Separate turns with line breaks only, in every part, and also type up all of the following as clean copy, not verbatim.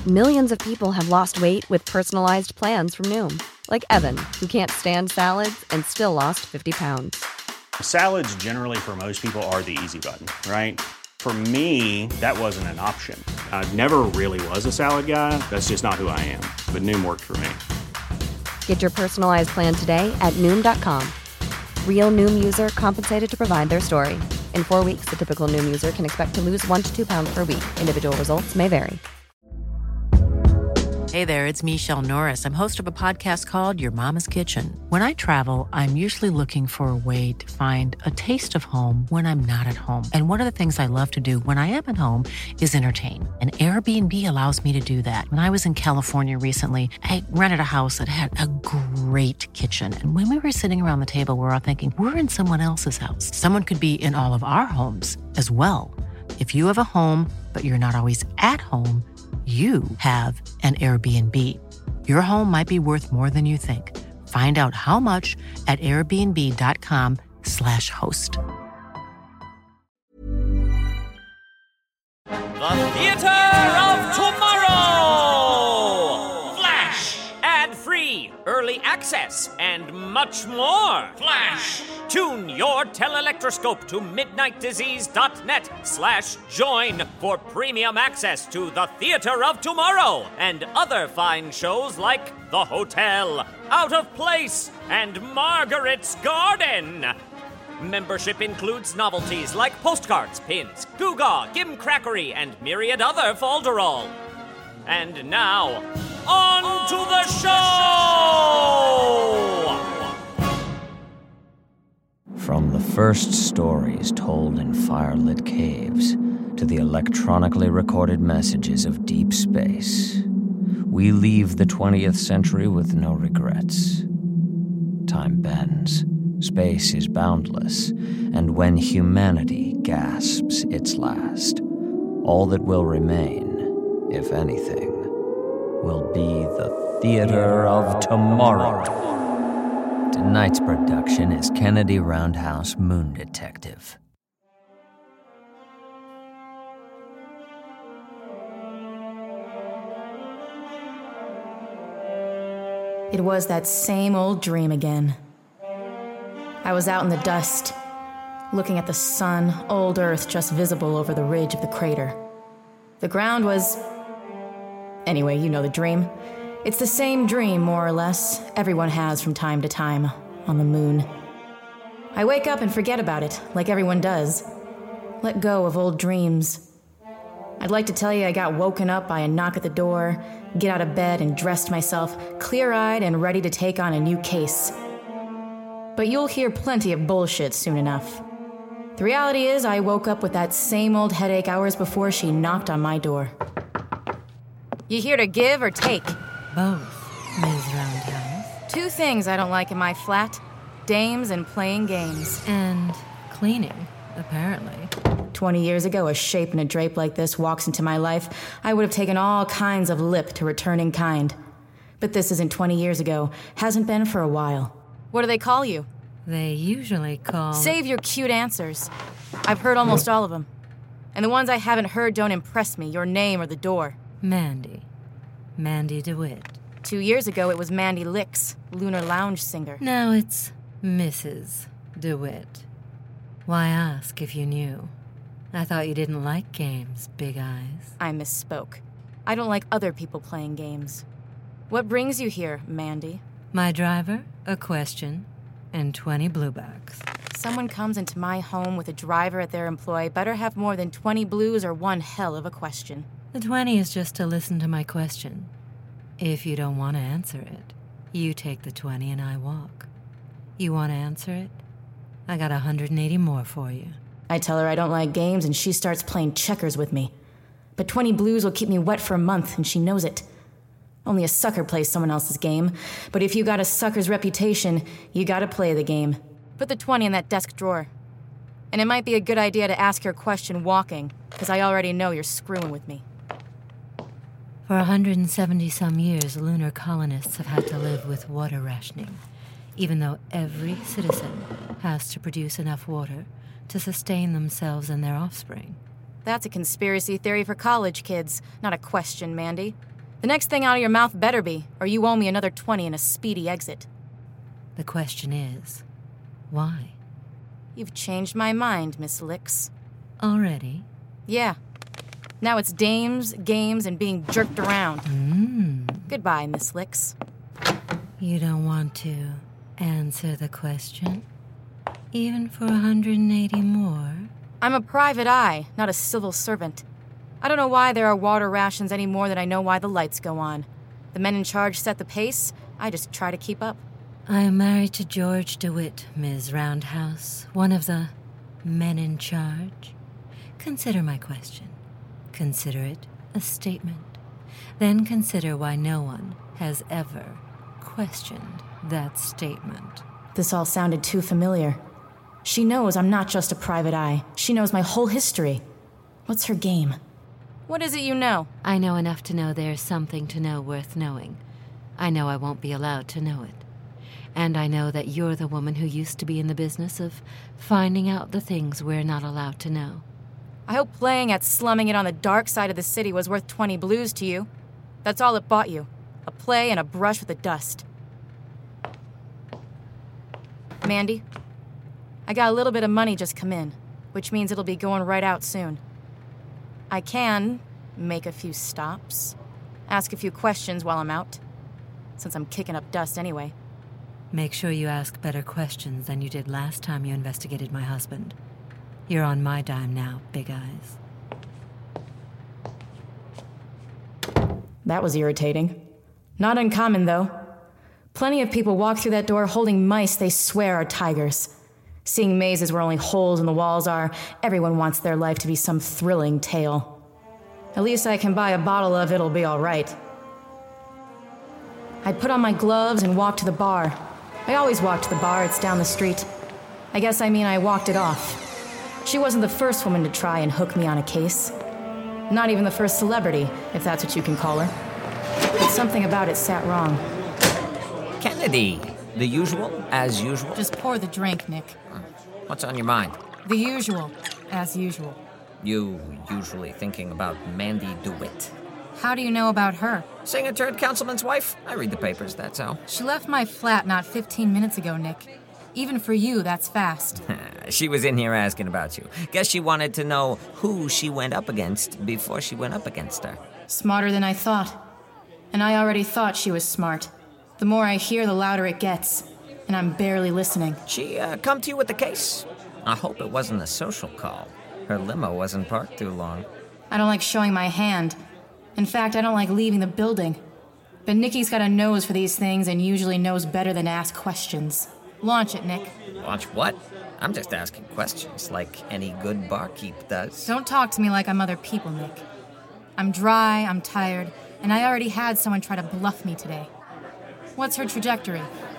Millions of people have lost weight with personalized plans from Noom. Like Evan, who can't stand salads and still lost 50 pounds.
Salads generally for most people are the easy button, right? For me, that wasn't an option. I never really was a salad guy. That's just not who I am. But Noom worked for me.
Get your personalized plan today at Noom.com. Real Noom user compensated to provide their story. In 4 weeks, the typical Noom user can expect to lose 1 to 2 pounds per week. Individual results may vary.
Hey there, it's Michelle Norris. I'm host of a podcast called Your Mama's Kitchen. When I travel, I'm usually looking for a way to find a taste of home when I'm not at home. And one of the things I love to do when I am at home is entertain. And Airbnb allows me to do that. When I was in California recently, I rented a house that had a great kitchen. And when we were sitting around the table, we're all thinking, we're in someone else's house. Someone could be in all of our homes as well. If you have a home, but you're not always at home, you have an Airbnb. Your home might be worth more than you think. Find out how much at airbnb.com/host.
The Theater of Tomorrow! Flash! Ad-free, early access, and much more. Flash! Tune your telelectroscope to midnightdisease.net/join for premium access to The Theater of Tomorrow and other fine shows like The Hotel, Out of Place, and Margaret's Garden. Membership includes novelties like postcards, pins, Goo-Gaw, Gimcrackery, and myriad other folderol. And now, on to the show!
From the first stories told in firelit caves to the electronically recorded messages of deep space, we leave the 20th century with no regrets. Time bends, space is boundless, and when humanity gasps its last, all that will remain, if anything, will be the Theater of Tomorrow. Tonight's production is Kennedy Roundhouse Moon Detective.
It was that same old dream again. I was out in the dust, looking at the sun, old Earth just visible over the ridge of the crater. The ground was... Anyway, you know the dream. It's the same dream, more or less, everyone has from time to time on the moon. I wake up and forget about it, like everyone does. Let go of old dreams. I'd like to tell you I got woken up by a knock at the door, get out of bed and dressed myself, clear-eyed and ready to take on a new case. But you'll hear plenty of bullshit soon enough. The reality is I woke up with that same old headache hours before she knocked on my door. You here to give or take?
Both, Ms. Roundhouse.
Two things I don't like in my flat. Dames and playing games.
And cleaning, apparently.
20 years ago, a shape and a drape like this walks into my life, I would have taken all kinds of lip to return in kind. But this isn't 20 years ago. Hasn't been for a while. What do they call you?
They usually call...
Save your cute answers. I've heard almost all of them. And the ones I haven't heard don't impress me, your name or the door.
Mandy. Mandy DeWitt.
2 years ago, it was Mandy Licks, Lunar Lounge singer.
Now it's Mrs. DeWitt. Why ask if you knew? I thought you didn't like games, Big Eyes.
I misspoke. I don't like other people playing games. What brings you here, Mandy?
My driver, a question, and 20 bluebacks.
Someone comes into my home with a driver at their employ, better have more than 20 blues or one hell of a question.
The 20 is just to listen to my question. If you don't want to answer it, you take the 20 and I walk. You want to answer it? I got 180 more for you.
I tell her I don't like games and she starts playing checkers with me. But 20 blues will keep me wet for a month and she knows it. Only a sucker plays someone else's game. But if you got a sucker's reputation, you gotta play the game. Put the 20 in that desk drawer. And it might be a good idea to ask your question walking, because I already know you're screwing with me.
For 170-some years, lunar colonists have had to live with water rationing, even though every citizen has to produce enough water to sustain themselves and their offspring.
That's a conspiracy theory for college kids, not a question, Mandy. The next thing out of your mouth better be, or you owe me another 20 and a speedy exit.
The question is, why?
You've changed my mind, Miss Licks.
Already?
Yeah. Now it's dames, games, and being jerked around. Goodbye, Miss Licks.
You don't want to answer the question? Even for 180 more?
I'm a private eye, not a civil servant. I don't know why there are water rations any more than I know why the lights go on. The men in charge set the pace. I just try to keep up.
I am married to George DeWitt, Ms. Roundhouse, one of the men in charge. Consider my question. Consider it a statement. Then consider why no one has ever questioned that statement.
This all sounded too familiar. She knows I'm not just a private eye. She knows my whole history. What's her game? What is it you know?
I know enough to know there's something to know worth knowing. I know I won't be allowed to know it. And I know that you're the woman who used to be in the business of finding out the things we're not allowed to know.
I hope playing at slumming it on the dark side of the city was worth 20 blues to you. That's all it bought you. A play and a brush with the dust. Mandy, I got a little bit of money just come in, which means it'll be going right out soon. I can make a few stops, ask a few questions while I'm out, since I'm kicking up dust anyway.
Make sure you ask better questions than you did last time you investigated my husband. You're on my dime now, Big Eyes.
That was irritating. Not uncommon, though. Plenty of people walk through that door holding mice they swear are tigers. Seeing mazes where only holes in the walls are, everyone wants their life to be some thrilling tale. At least I can buy a bottle of it'll be all right. I put on my gloves and walked to the bar. I always walk to the bar, it's down the street. I guess I mean I walked it off. She wasn't the first woman to try and hook me on a case. Not even the first celebrity, if that's what you can call her. But something about it sat wrong.
Kennedy, the usual, as usual?
Just pour the drink, Nick.
What's on your mind?
The usual, as usual.
You usually thinking about Mandy DeWitt.
How do you know about her?
Seeing a turd councilman's wife? I read the papers, that's how.
She left my flat not 15 minutes ago, Nick. Even for you, that's fast.
She was in here asking about you. Guess she wanted to know who she went up against before she went up against her.
Smarter than I thought. And I already thought she was smart. The more I hear, the louder it gets. And I'm barely listening.
She come to you with the case? I hope it wasn't a social call. Her limo wasn't parked too long.
I don't like showing my hand. In fact, I don't like leaving the building. But Nikki's got a nose for these things and usually knows better than to ask questions. Launch it, Nick.
Launch what? I'm just asking questions, like any good barkeep does.
Don't talk to me like I'm other people, Nick. I'm dry, I'm tired, and I already had someone try to bluff me today. What's her trajectory?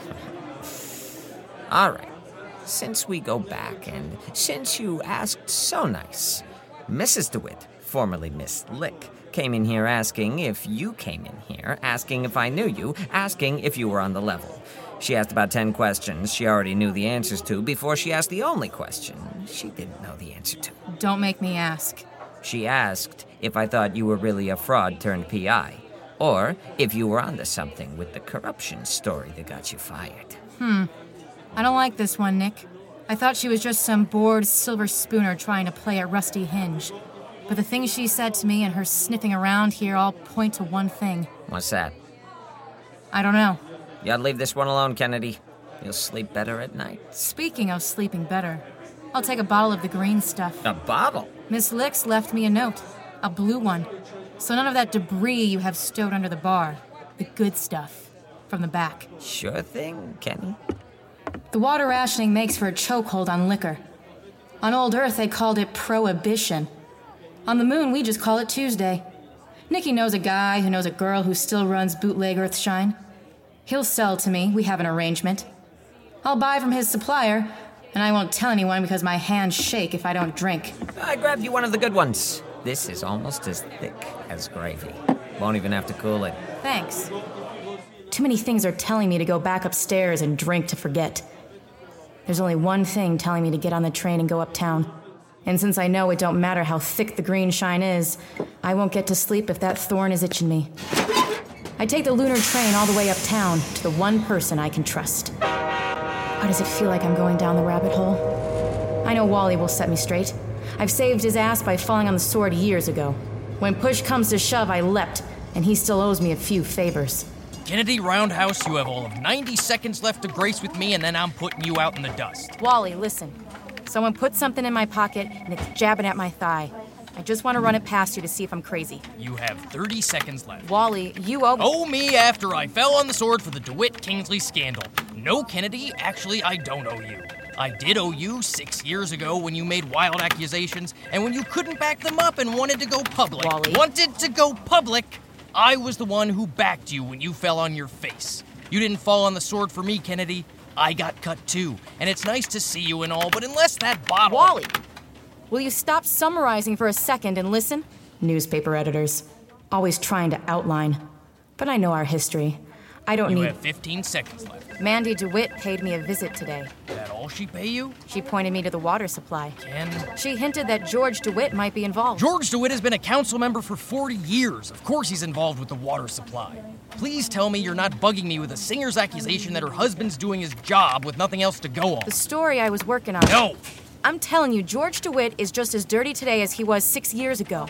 All right. Since we go back, and since you asked so nice, Mrs. DeWitt, formerly Miss Lick, came in here asking if you came in here, asking if I knew you, asking if you were on the level. She asked about 10 questions she already knew the answers to before she asked the only question she didn't know the answer to.
Don't make me ask.
She asked if I thought you were really a fraud turned PI, or if you were onto something with the corruption story that got you fired.
I don't like this one, Nick. I thought she was just some bored silver spooner trying to play at Rusty Hinge. But the things she said to me and her sniffing around here all point to one thing.
What's that?
I don't know.
You ought to leave this one alone, Kennedy. You'll sleep better at night.
Speaking of sleeping better, I'll take a bottle of the green stuff.
A bottle?
Miss Licks left me a note. A blue one. So none of that debris you have stowed under the bar. The good stuff. From the back.
Sure thing, Kenny.
The water rationing makes for a chokehold on liquor. On old Earth, they called it prohibition. On the moon, we just call it Tuesday. Nikki knows a guy who knows a girl who still runs Bootleg Earthshine. He'll sell to me. We have an arrangement. I'll buy from his supplier, and I won't tell anyone because my hands shake if I don't drink.
I grabbed you one of the good ones. This is almost as thick as gravy. Won't even have to cool it.
Thanks. Too many things are telling me to go back upstairs and drink to forget. There's only one thing telling me to get on the train and go uptown. And since I know it don't matter how thick the green shine is, I won't get to sleep if that thorn is itching me. I take the lunar train all the way uptown to the one person I can trust. Why does it feel like I'm going down the rabbit hole? I know Wally will set me straight. I've saved his ass by falling on the sword years ago. When push comes to shove, I leapt, and he still owes me a few favors.
Kennedy Roundhouse, you have all of 90 seconds left to grace with me, and then I'm putting you out in the dust.
Wally, listen. Someone put something in my pocket, and it's jabbing at my thigh. I just want to run it past you to see if I'm crazy.
You have 30 seconds left.
Wally, you owe me.
Owe me after I fell on the sword for the DeWitt Kingsley scandal. No, Kennedy, actually, I don't owe you. I did owe you 6 years ago when you made wild accusations, and when you couldn't back them up and wanted to go public.
Wally.
Wanted to go public? I was the one who backed you when you fell on your face. You didn't fall on the sword for me, Kennedy. I got cut too, and it's nice to see you and all, but unless that bottle...
Wally! Will you stop summarizing for a second and listen? Newspaper editors. Always trying to outline. But I know our history. I don't need...
You have 15 seconds left.
Mandy DeWitt paid me a visit today.
That all she pay you?
She pointed me to the water supply.
Ken?
She hinted that George DeWitt might be involved.
George DeWitt has been a council member for 40 years. Of course he's involved with the water supply. Please tell me you're not bugging me with a singer's accusation that her husband's doing his job with nothing else to go on.
The story I was working on.
No!
I'm telling you, George DeWitt is just as dirty today as he was 6 years ago.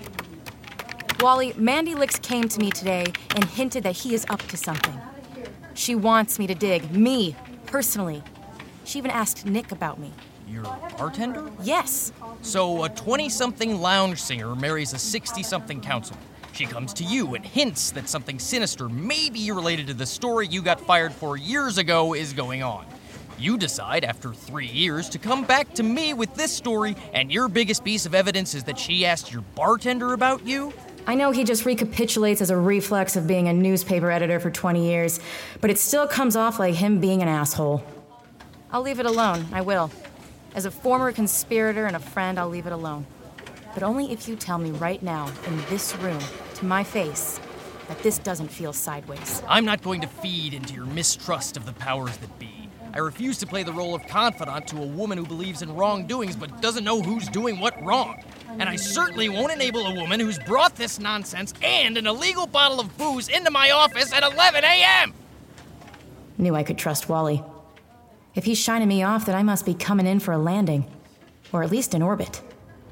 Wally, Mandy Licks came to me today and hinted that he is up to something. She wants me to dig. Me, personally. She even asked Nick about me.
You're a bartender?
Yes.
So a 20-something lounge singer marries a 60-something councilman. She comes to you and hints that something sinister, maybe related to the story you got fired for years ago, is going on. You decide, after 3 years, to come back to me with this story, and your biggest piece of evidence is that she asked your bartender about you?
I know he just recapitulates as a reflex of being a newspaper editor for 20 years, but it still comes off like him being an asshole. I'll leave it alone, I will. As a former conspirator and a friend, I'll leave it alone. But only if you tell me right now, in this room, to my face, that this doesn't feel sideways.
I'm not going to feed into your mistrust of the powers that be. I refuse to play the role of confidant to a woman who believes in wrongdoings but doesn't know who's doing what wrong. And I certainly won't enable a woman who's brought this nonsense and an illegal bottle of booze into my office at 11 a.m.
Knew I could trust Wally. If he's shining me off, then I must be coming in for a landing. Or at least in orbit.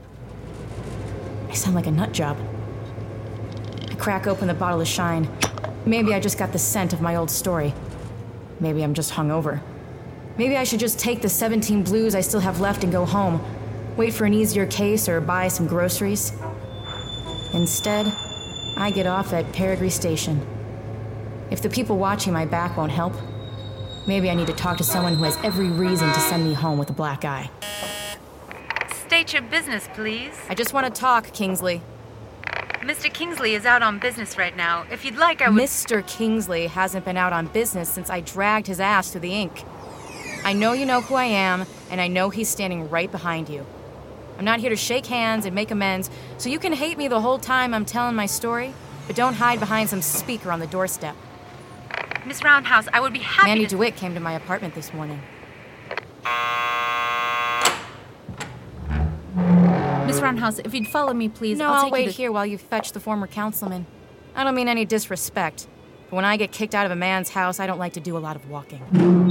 I sound like a nut job. I crack open the bottle of Shine. Maybe I just got the scent of my old story. Maybe I'm just hungover. Maybe I should just take the 17 blues I still have left and go home. Wait for an easier case or buy some groceries. Instead, I get off at Peregrine Station. If the people watching my back won't help, maybe I need to talk to someone who has every reason to send me home with a black eye.
State your business, please.
I just want to talk, Kingsley.
Mr. Kingsley is out on business right now. If you'd like, I would...
Mr. Kingsley hasn't been out on business since I dragged his ass through the ink. I know you know who I am, and I know he's standing right behind you. I'm not here to shake hands and make amends, so you can hate me the whole time I'm telling my story, but don't hide behind some speaker on the doorstep.
Miss Roundhouse, I would be happy
Mandy
to...
DeWitt came to my apartment this morning.
Miss Roundhouse, if you'd follow me, please.
No,
I'll
I'll
take you
wait here while you fetch the former councilman. I don't mean any disrespect, but when I get kicked out of a man's house, I don't like to do a lot of walking.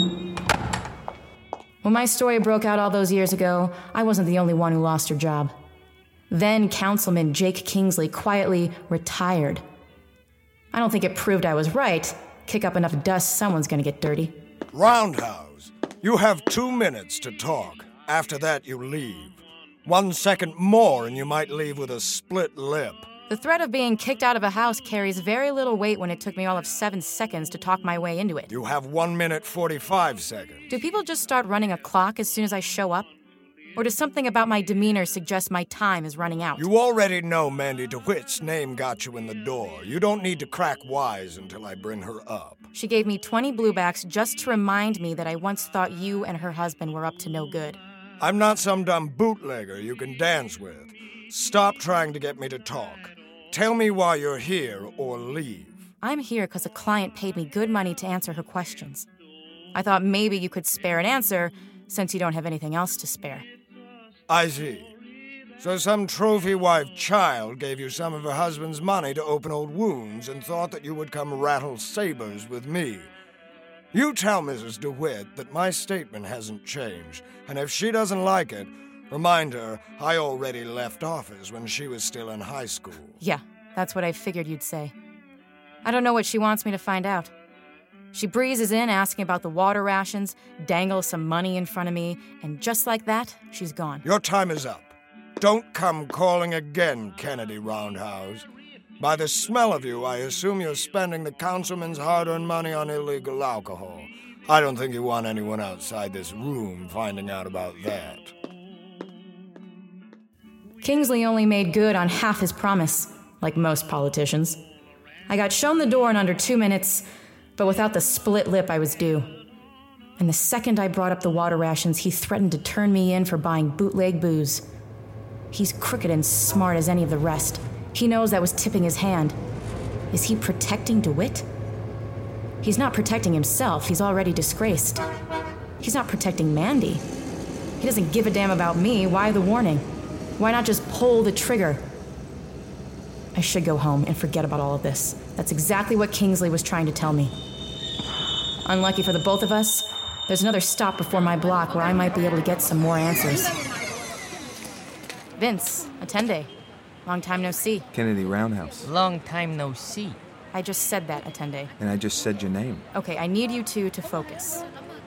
When my story broke out all those years ago, I wasn't the only one who lost her job. Then Councilman Jake Kingsley quietly retired. I don't think it proved I was right. Kick up enough dust, someone's gonna get dirty.
Roundhouse, you have 2 minutes to talk. After that, you leave. 1 second more and you might leave with a split lip.
The threat of being kicked out of a house carries very little weight when it took me all of 7 seconds to talk my way into it.
You have 1 minute 45 seconds.
Do people just start running a clock as soon as I show up? Or does something about my demeanor suggest my time is running out?
You already know Mandy DeWitt's name got you in the door. You don't need to crack wise until I bring her up.
She gave me 20 bluebacks just to remind me that I once thought you and her husband were up to no good.
I'm not some dumb bootlegger you can dance with. Stop trying to get me to talk. Tell me why you're here or leave.
I'm here because a client paid me good money to answer her questions. I thought maybe you could spare an answer since you don't have anything else to spare.
I see. So some trophy-wife child gave you some of her husband's money to open old wounds and thought that you would come rattle sabers with me. You tell Mrs. DeWitt that my statement hasn't changed, and if she doesn't like it, remind her I already left office when she was still in high school.
Yeah, that's what I figured you'd say. I don't know what she wants me to find out. She breezes in asking about the water rations, dangles some money in front of me, and just like that, she's gone.
Your time is up. Don't come calling again, Kennedy Roundhouse. By the smell of you, I assume you're spending the councilman's hard-earned money on illegal alcohol. I don't think you want anyone outside this room finding out about that.
Kingsley only made good on half his promise, like most politicians. I got shown the door in under 2 minutes, but without the split lip I was due. And the second I brought up the water rations, he threatened to turn me in for buying bootleg booze. He's crooked and smart as any of the rest. He knows that was tipping his hand. Is he protecting DeWitt? He's not protecting himself. He's already disgraced. He's not protecting Mandy. He doesn't give a damn about me. Why the warning? Why not just pull the trigger? I should go home and forget about all of this. That's exactly what Kingsley was trying to tell me. Unlucky for the both of us, there's another stop before my block where I might be able to get some more answers. Vince, Attende. Long time no see.
Kennedy Roundhouse.
Long time no see.
I just said that, Attende.
And I just said your name.
Okay, I need you two to focus.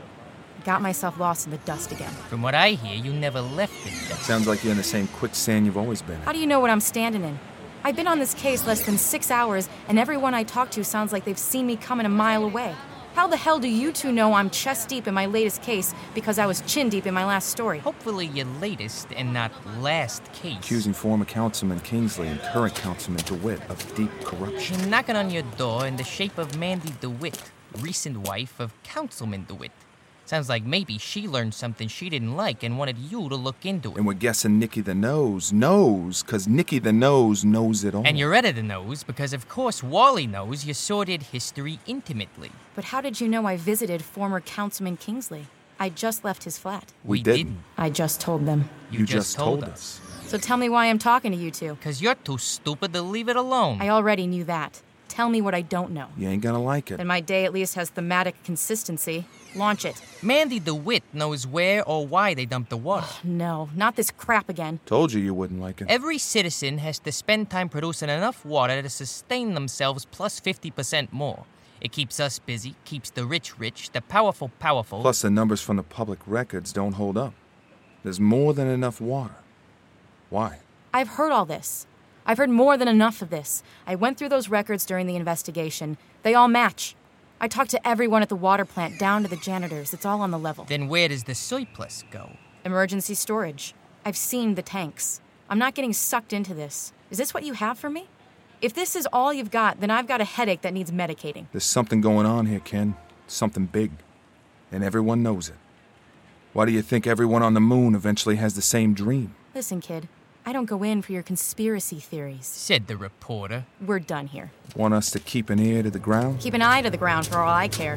Got myself lost in the dust again.
From what I hear, you never left the dust.
Sounds like you're in the same quicksand you've always been in.
How do you know what I'm standing in? I've been on this case less than 6 hours, and everyone I talk to sounds like they've seen me coming a mile away. How the hell do you two know I'm chest deep in my latest case because I was chin deep in my last story?
Hopefully your latest and not last case.
Accusing former Councilman Kingsley and current Councilman DeWitt of deep corruption.
She's knocking on your door in the shape of Mandy DeWitt, recent wife of Councilman DeWitt. Sounds like maybe she learned something she didn't like and wanted you to look into it.
And we're guessing Nicky the Nose knows, because Nicky the Nose knows it all.
And your editor knows, because of course Wally knows your sordid history intimately.
But how did you know I visited former Councilman Kingsley? I just left his flat.
We didn't.
I just told them.
You just told us.
So tell me why I'm talking to you two.
Because you're too stupid to leave it alone.
I already knew that. Tell me what I don't know.
You ain't gonna like it.
Then my day at least has thematic consistency. Launch it.
Mandy DeWitt knows where or why they dumped the water.
No, not this crap again.
Told you wouldn't like it.
Every citizen has to spend time producing enough water to sustain themselves plus 50% more. It keeps us busy, keeps the rich rich, the powerful powerful.
Plus the numbers from the public records don't hold up. There's more than enough water. Why?
I've heard all this. I've heard more than enough of this. I went through those records during the investigation. They all match. I talked to everyone at the water plant, down to the janitors. It's all on the level.
Then where does the surplus go?
Emergency storage. I've seen the tanks. I'm not getting sucked into this. Is this what you have for me? If this is all you've got, then I've got a headache that needs medicating.
There's something going on here, Ken. Something big. And everyone knows it. Why do you think everyone on the moon eventually has the same dream?
Listen, kid. I don't go in for your conspiracy theories.
Said the reporter.
We're done here.
Want us to keep an ear to the ground?
Keep an eye to the ground for all I care.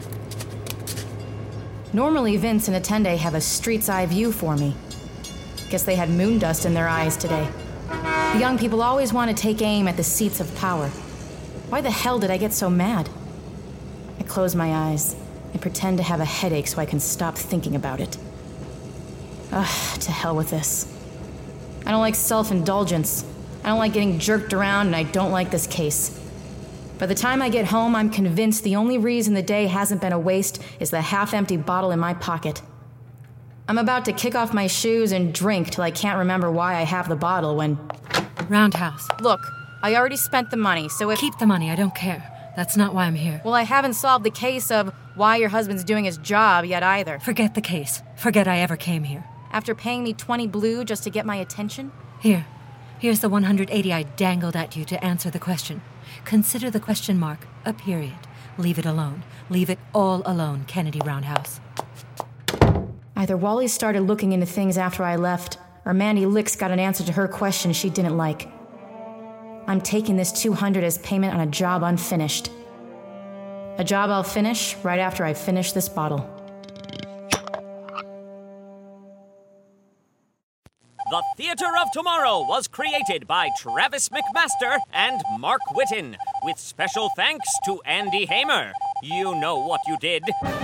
Normally, Vince and Attende have a street's eye view for me. Guess they had moon dust in their eyes today. The young people always want to take aim at the seats of power. Why the hell did I get so mad? I close my eyes and pretend to have a headache so I can stop thinking about it. Ugh, to hell with this. I don't like self-indulgence. I don't like getting jerked around, and I don't like this case. By the time I get home, I'm convinced the only reason the day hasn't been a waste is the half-empty bottle in my pocket. I'm about to kick off my shoes and drink till I can't remember why I have the bottle when...
Roundhouse.
Look, I already spent the money, so if...
Keep the money, I don't care. That's not why I'm here.
Well, I haven't solved the case of why your husband's doing his job yet either.
Forget the case. Forget I ever came here.
After paying me 20 blue just to get my attention?
Here's the 180 I dangled at you to answer the question. Consider the question mark a period. Leave it alone. Leave it all alone, Kennedy Roundhouse.
Either Wally started looking into things after I left, or Mandy Licks got an answer to her question she didn't like. I'm taking this 200 as payment on a job unfinished. A job I'll finish right after I finish this bottle.
The Theater of Tomorrow was created by Travis McMaster and Mark Whitten, with special thanks to Andy Hamer. You know what you did.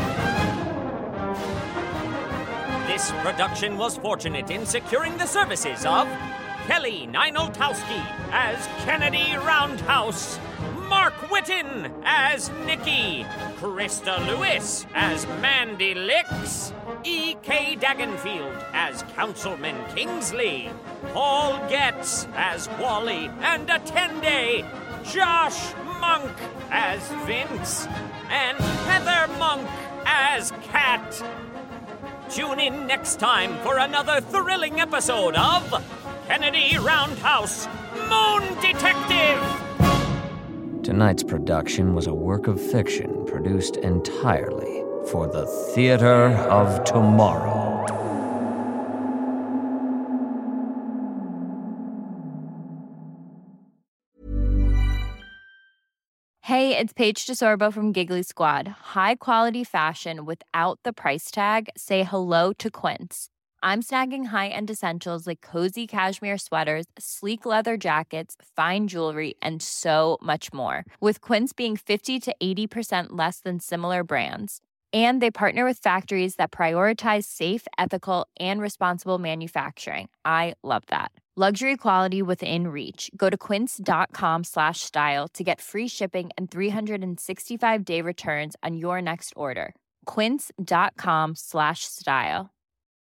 This production was fortunate in securing the services of Kelly Nienoltowski as Kennedy Roundhouse, Mark Whitten as Nikki, Krista Lewis as Mandy Licks, E.K. Dagenfield as Councilman Kingsley, Paul Getz as Wally and Attende, Josh Monk as Vince, and Heather Monk as Kat. Tune in next time for another thrilling episode of Kennedy Roundhouse Moon Detective!
Tonight's production was a work of fiction produced entirely for the Theater of Tomorrow.
Hey, it's Paige DeSorbo from Giggly Squad. High quality fashion without the price tag. Say hello to Quince. I'm snagging high-end essentials like cozy cashmere sweaters, sleek leather jackets, fine jewelry, and so much more. With Quince being 50 to 80% less than similar brands. And they partner with factories that prioritize safe, ethical, and responsible manufacturing. I love that. Luxury quality within reach. Go to quince.com/style to get free shipping and 365-day returns on your next order. Quince.com/style.